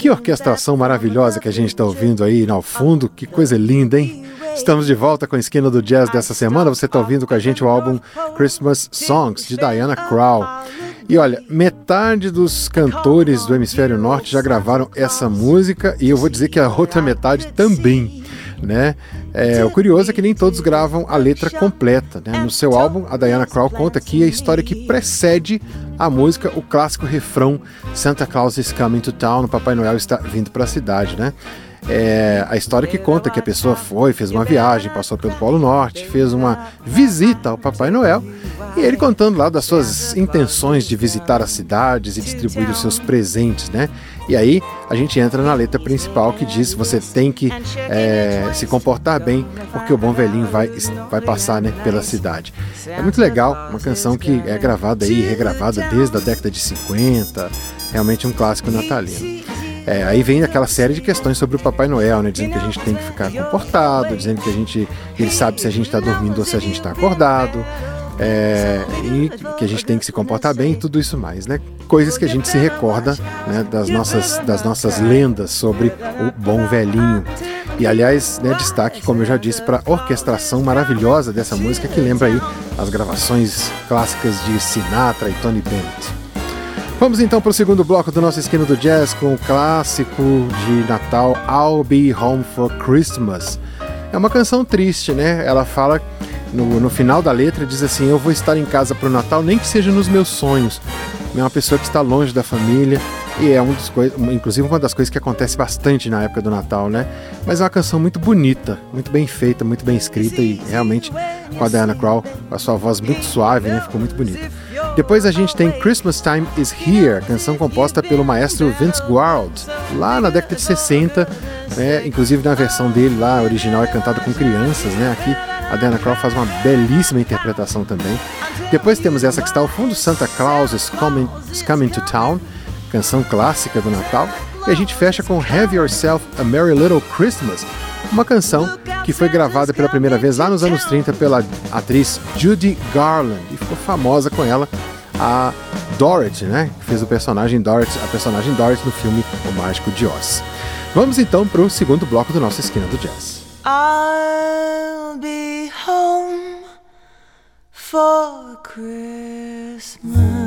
Que orquestração maravilhosa que a gente está ouvindo aí ao fundo, que coisa linda, hein? Estamos de volta com a Esquina do Jazz dessa semana. Você está ouvindo com a gente o álbum Christmas Songs, de Diana Krall. E olha, metade dos cantores do Hemisfério Norte já gravaram essa música e eu vou dizer que a outra metade também, né? O curioso é que nem todos gravam a letra completa, né? No seu álbum, a Diana Krall conta aqui a história que precede a música, o clássico refrão Santa Claus is coming to town, o Papai Noel está vindo para a cidade, né? A história que conta que a pessoa fez uma viagem, passou pelo Polo Norte, fez uma visita ao Papai Noel, e ele contando lá das suas intenções de visitar as cidades e distribuir os seus presentes, né? E aí a gente entra na letra principal que diz: você tem que se comportar bem, porque o bom velhinho vai passar, né, pela cidade. É muito legal, uma canção que é gravada e regravada desde a década de 50, realmente um clássico natalino. Aí vem aquela série de questões sobre o Papai Noel, né? Dizendo que a gente tem que ficar comportado, dizendo que ele sabe se a gente está dormindo ou se a gente está acordado, e que a gente tem que se comportar bem e tudo isso mais, né? Coisas que a gente se recorda, né, das nossas lendas sobre o bom velhinho. E aliás, né, destaque, como eu já disse, para a orquestração maravilhosa dessa música, que lembra aí as gravações clássicas de Sinatra e Tony Bennett. Vamos então para o segundo bloco do nosso Esquina do Jazz com o clássico de Natal I'll Be Home for Christmas. É uma canção triste, né? Ela fala, no final da letra, diz assim: eu vou estar em casa para o Natal, nem que seja nos meus sonhos. É uma pessoa que está longe da família e é inclusive uma das coisas que acontece bastante na época do Natal, né? Mas é uma canção muito bonita, muito bem feita, muito bem escrita e realmente com a Diana Krall, com a sua voz muito suave, né? Ficou muito bonita. Depois a gente tem Christmas Time is Here, canção composta pelo maestro Vince Guaraldi, lá na década de 60, né? Inclusive na versão dele lá, a original é cantada com crianças, né? Aqui a Diana Krall faz uma belíssima interpretação também. Depois temos essa que está ao fundo, Santa Claus is Coming to Town, canção clássica do Natal. E a gente fecha com Have Yourself a Merry Little Christmas, uma canção que foi gravada pela primeira vez lá nos anos 30 pela atriz Judy Garland, e ficou famosa com ela a Dorothy, né? Que fez a personagem Dorothy no filme O Mágico de Oz. Vamos então para o segundo bloco do nosso Esquina do Jazz. I'll be home for Christmas.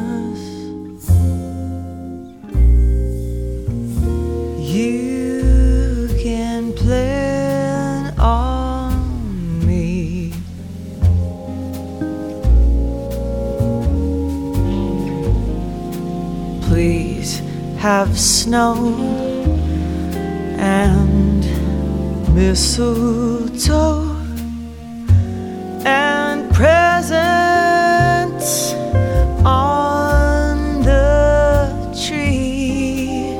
You can plan on me. Please have snow and mistletoe and presents on the tree.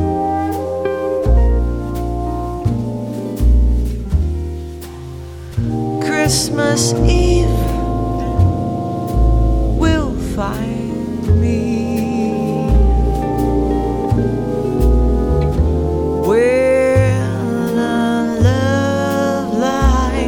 Christmas Eve will find me where the love lies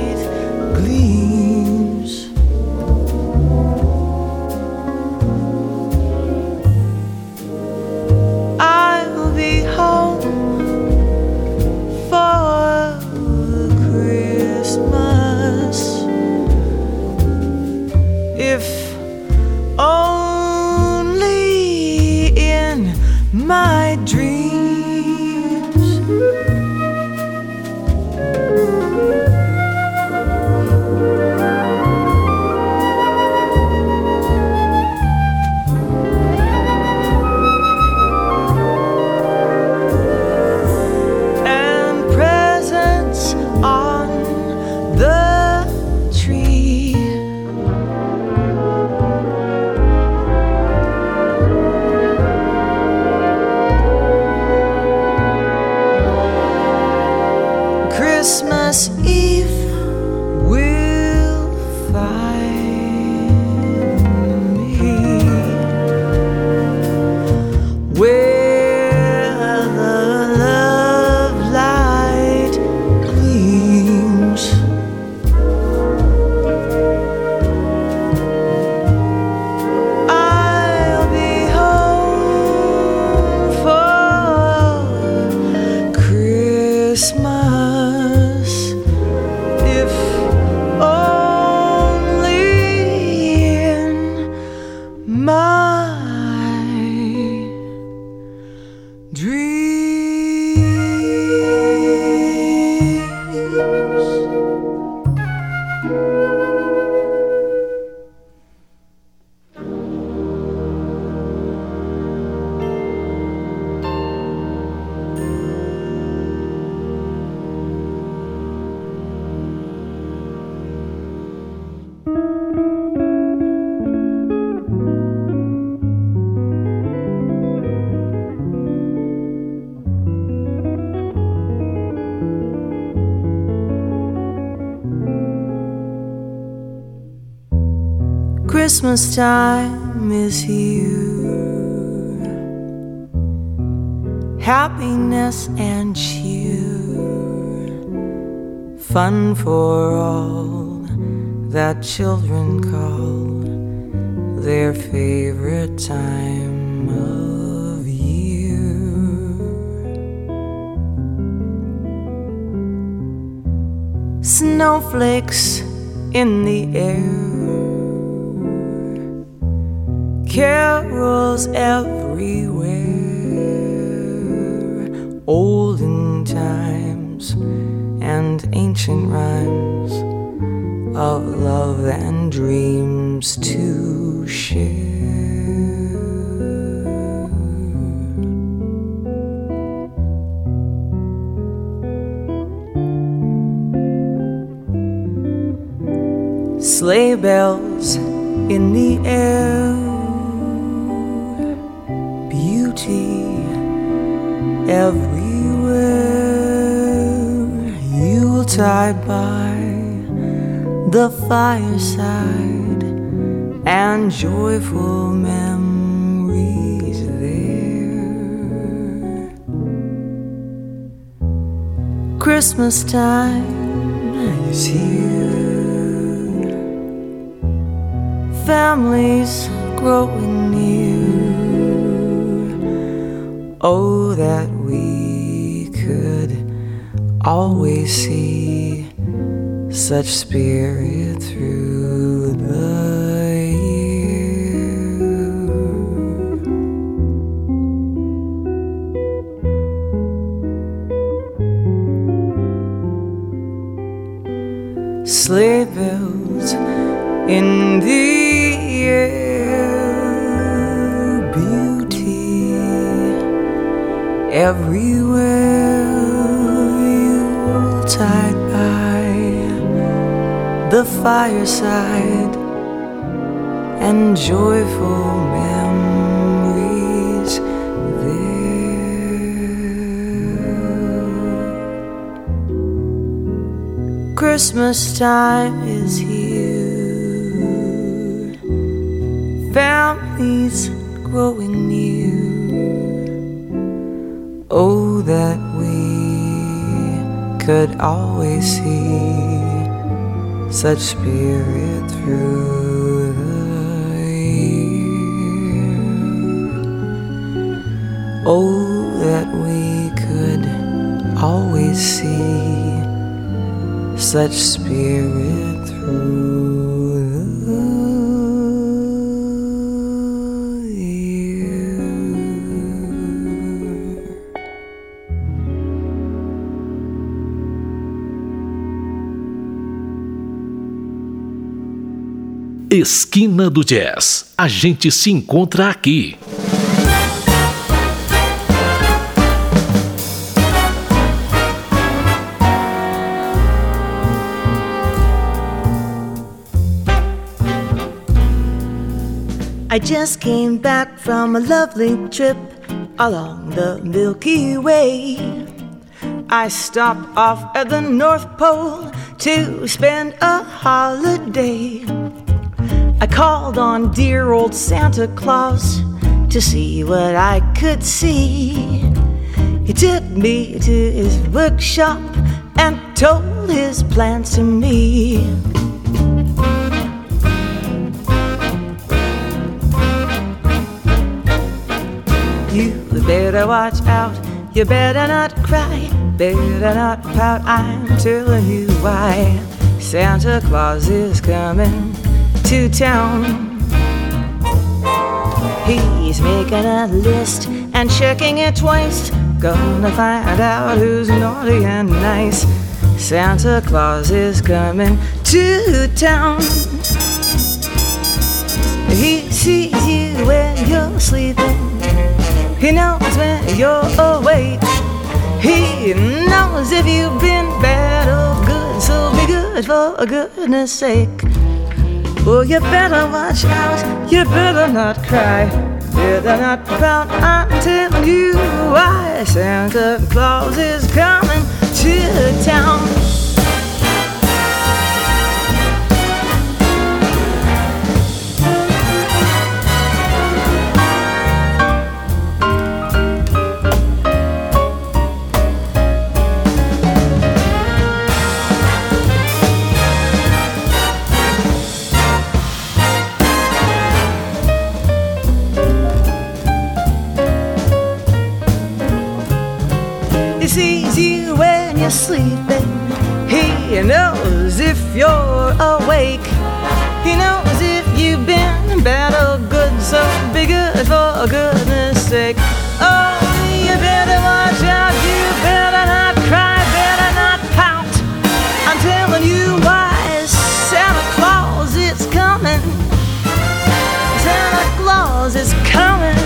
Christmas time is here. Happiness and cheer, fun for all that children call their favorite time of year. Snowflakes in the air, carols everywhere, olden times and ancient rhymes of love and dreams to share. Sleigh bells in the air, beauty everywhere, Yuletide by the fireside and joyful memories there. Christmas time is here, families growing near. Oh, that we could always see such spirit through the year. Sleigh bells in the air, beauty everywhere, Yuletide by the fireside and joyful memories there. Christmas time is here, families growing near. Oh, that we could always see such spirit through the year. Oh, that we could always see such spirit through the year. Esquina do Jazz. A gente se encontra aqui. I just came back from a lovely trip along the Milky Way. I stopped off at the North Pole to spend a holiday. I called on dear old Santa Claus to see what I could see. He took me to his workshop and told his plans to me. You better watch out, you better not cry, better not pout, I'm telling you why. Santa Claus is coming to town. He's making a list and checking it twice, gonna find out who's naughty and nice. Santa Claus is coming to town. He sees you when you're sleeping, he knows when you're awake. He knows if you've been bad or good, so be good for goodness sake. Oh, you better watch out, you better not cry, better not pout, I'm telling you why. Santa Claus is coming to town. sleeping. He knows if you're awake. He knows if you've been bad or good. So be good for goodness sake. Oh, you better watch out. You better not cry, better not pout. I'm telling you why. Santa Claus is coming. Santa Claus is coming.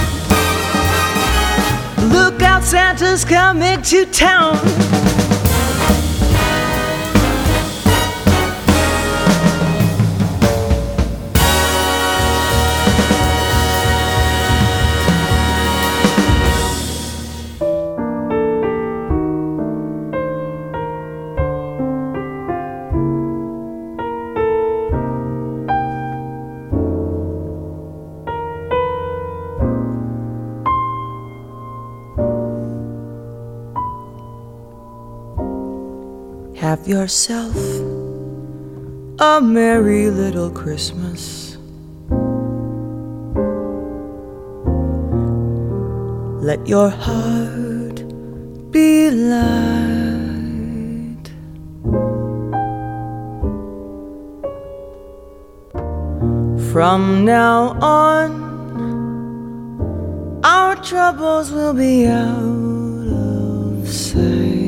Look out, Santa's coming to town. Have yourself a merry little Christmas. Let your heart be light. From now on, our troubles will be out of sight.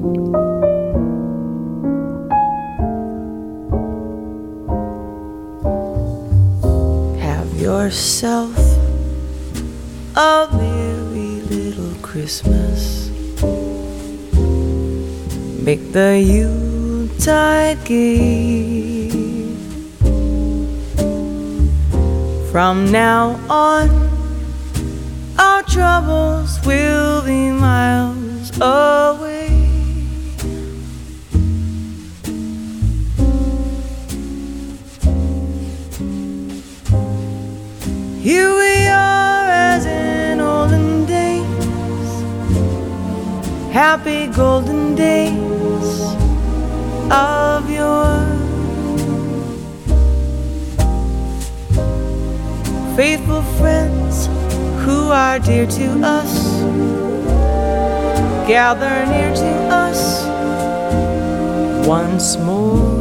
Yourself a merry little Christmas. Make the Yuletide gay. From now on, our troubles will be miles away. Here we are as in olden days, happy golden days of yore. Faithful friends who are dear to us, gather near to us once more.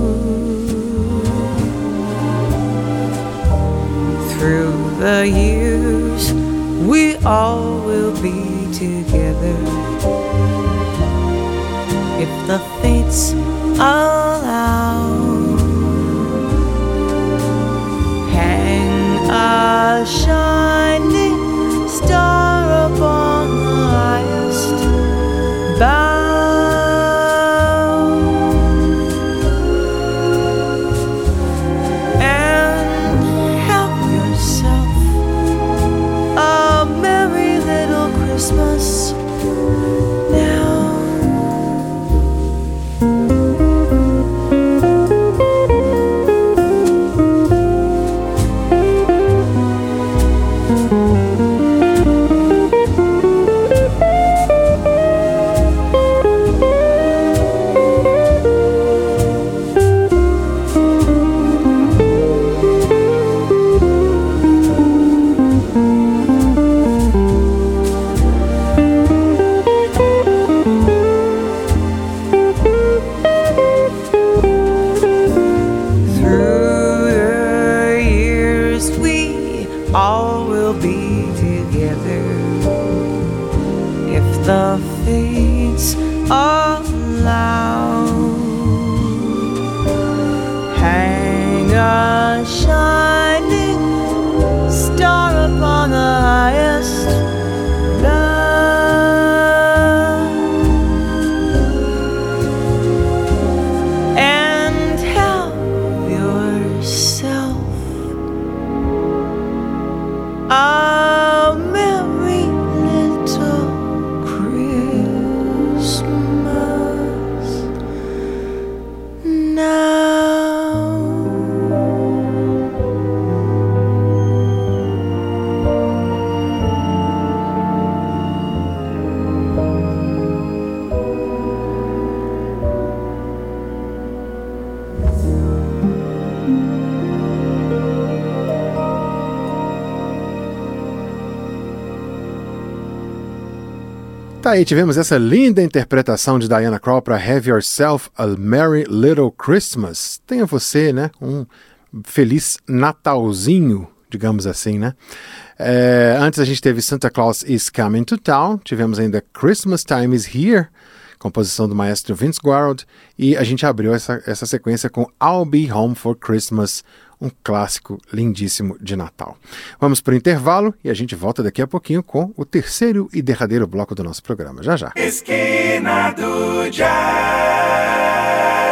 Through the years, we all will be together, if the fates allow. Hang a shining star upon the highest bough. Christmas now. All will be together if the fates allow. Hang a shining star upon the highest bough, and help yourself a merry little Christmas now. Tá aí, tivemos essa linda interpretação de Diana Krall para Have Yourself a Merry Little Christmas. Tenha você, né, um feliz Natalzinho, digamos assim, né? Antes a gente teve Santa Claus is Coming to Town, tivemos ainda Christmas Time is Here, composição do maestro Vince Guaraldi, e a gente abriu essa sequência com I'll Be Home for Christmas, um clássico lindíssimo de Natal. Vamos para o intervalo e a gente volta daqui a pouquinho com o terceiro e derradeiro bloco do nosso programa. Já, já. Esquina do Jazz.